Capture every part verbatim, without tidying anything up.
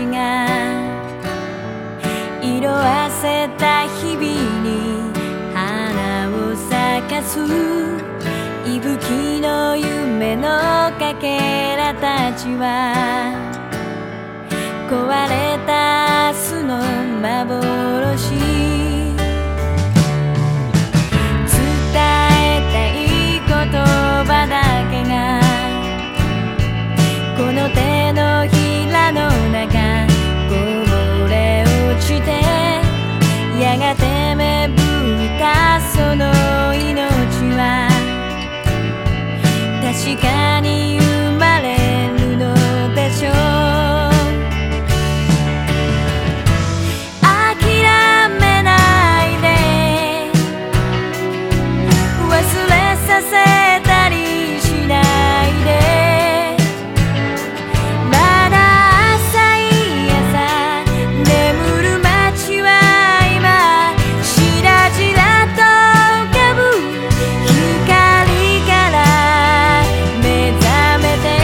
ちが色あせた日々に花を咲かす息吹の夢のかけらたちは壊れた明日の幻伝えたい言葉だけがこの手のひらの中こぼれ落ちてやがて芽吹いたその命は確かに生まれるのでしょう諦めないで忘れさせたりしないでまだ浅い朝眠る街は今しらじらと浮かぶ光から目覚めて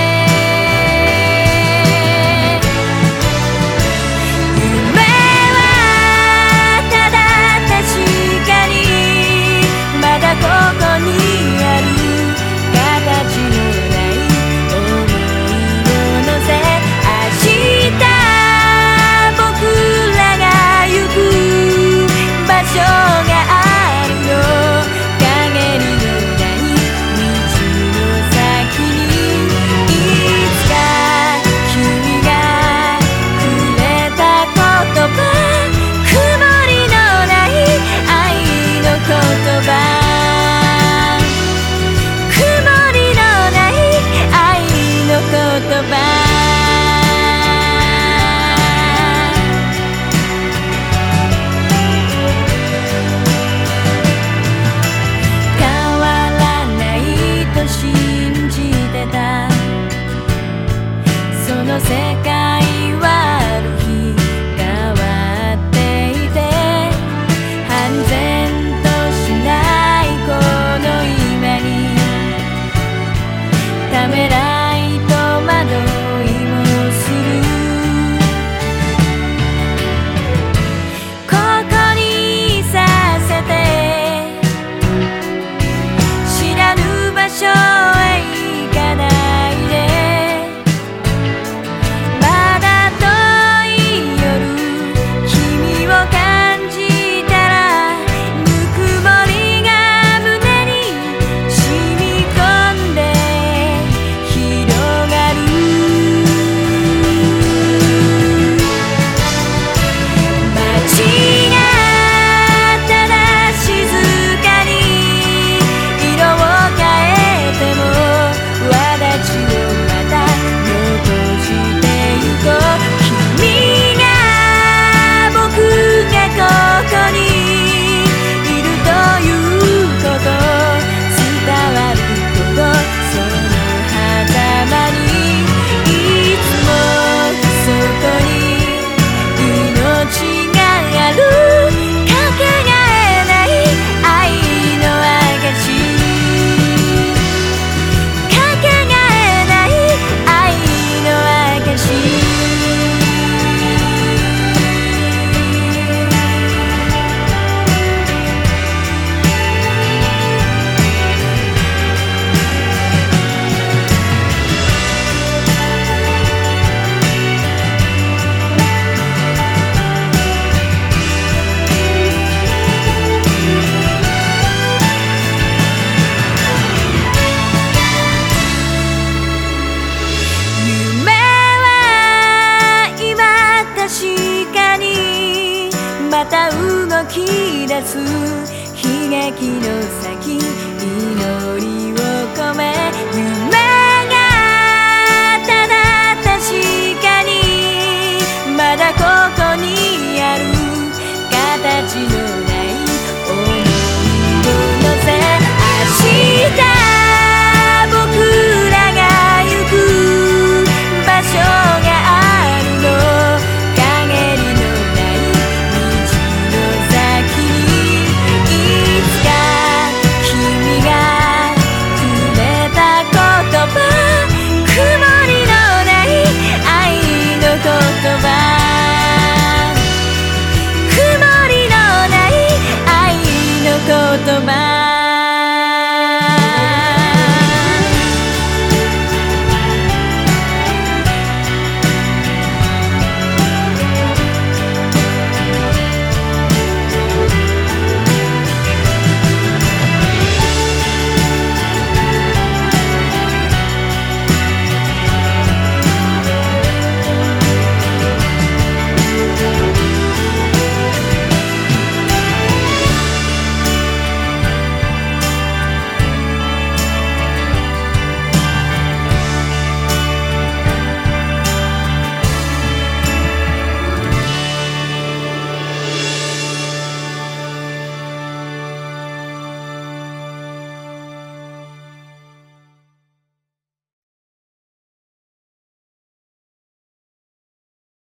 夢はただ確かにまだここにある形のない想いを乗せ明日僕らが行く場所があるの陰りのない道の先にいつか君がくれた言葉曇りのない愛の言葉曇りのない愛の言葉変わらないと信じてたその世界はある日変わっていて半然としないこの今にためらいと惑いもするここにいさせて知らぬ場所へ行かないでまだ遠い夜君を感じたらぬくもりが胸に染み込んで広がる街がただ静かに色を変えても轍をまた残してゆこう君が僕がここにいるということ伝わるほどその狭間にいつもそこに命があるかけがえない愛の証かけがえない愛の証夢は今確かにまた動き出す悲劇の先